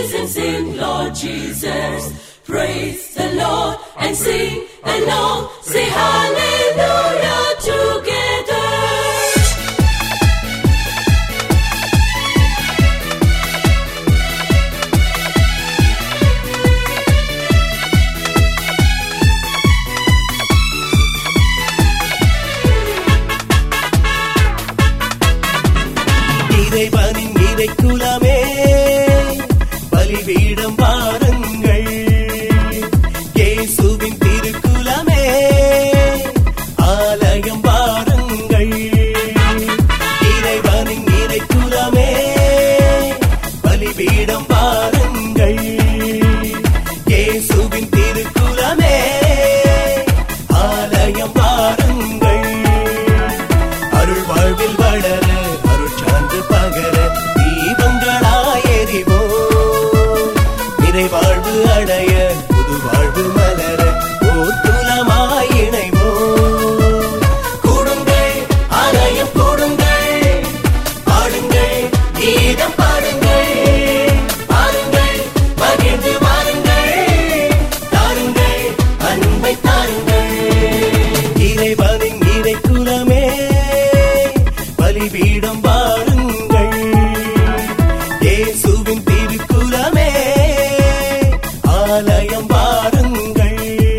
and sing, Lord Jesus. Praise the Lord and sing along. Say hallelujah together. இறைவனின் இறைக்குலமே பலிபீடம் பாருங்கள், இயேசுவின் திருக்குலமே ஆலயம் பாருங்கள். இறைவனின் இறைக்குலமே பலிபீடம் பாருங்கள், இயேசுவின் திருக்குலமே ஆலயம் பாருங்கள். அருள் வாழ்வில் வளர அருட்சான்று பகர தீபங்களாய் எரிவோம், நிறைவாழ்வு அடைய புது வாழ்வு மலர ஓர் குலமாய் இணைவோம். கூடுங்கள் ஆலயம் கூடுங்கள், பாடுங்கள் கீதம் பாடுங்கள், பாருங்கள் மகிழ்ந்து வாருங்கள், தாருங்கள் அன்பை தாருங்கள். இறைவனின் இறைக்குலமே பலிபீடம் பாருங்கள், இயேசுவின் திருக்குலமே ஆலயம் பாருங்கள்.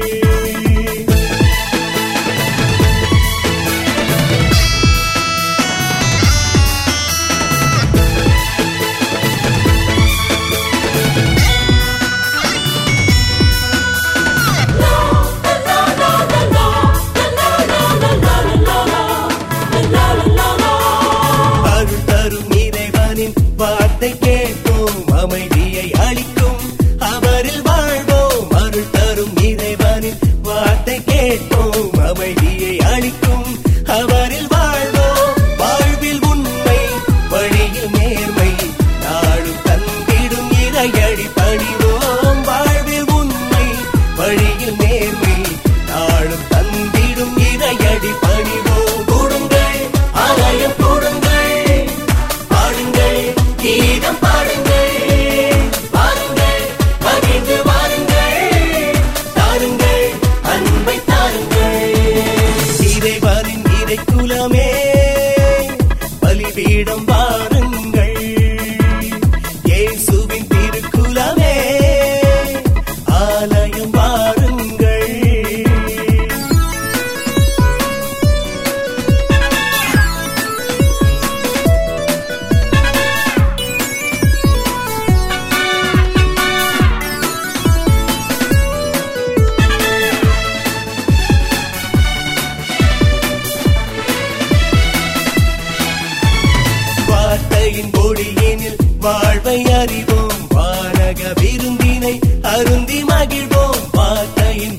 அருள் தரும் இறைவனின் வார்த்தை கேட்போம், அமைதியை அளிக்கும் அவரில் வாழ்வோம். அருள் தரும் இறைவனின் வார்த்தை கேட்போம், அமைதியை அளிக்கும் அவரில் வாழ்வோம். வாழ்வில் உண்மை வழியில் நேர்மை நாளும் தந்திடும் இறையடி பணிவோம். வாழ்வில் உண்மை வழியில் நேர்மை நாளும் தந்திடும் இறையடி பணிவோம். கூடுங்கள் ஆலயம் கூடுங்கள், பாடுங்கள் கீதம் பாடுங்கள், பாருங்கள் மகிழ்ந்து வாருங்கள், தாருங்கள் அன்பை தாருங்கள். இறைவனின் இறைக்குலமே பலிபீடம் பாருங்கள், இயேசுவின் திருக்குலமே ஆலயம் பாருங்கள். வார்த்தையின் பொடியினில் வாழ்வை அறிவோம், வானக விருந்தினை அருந்தி மகிழ்வோம். வார்த்தையின்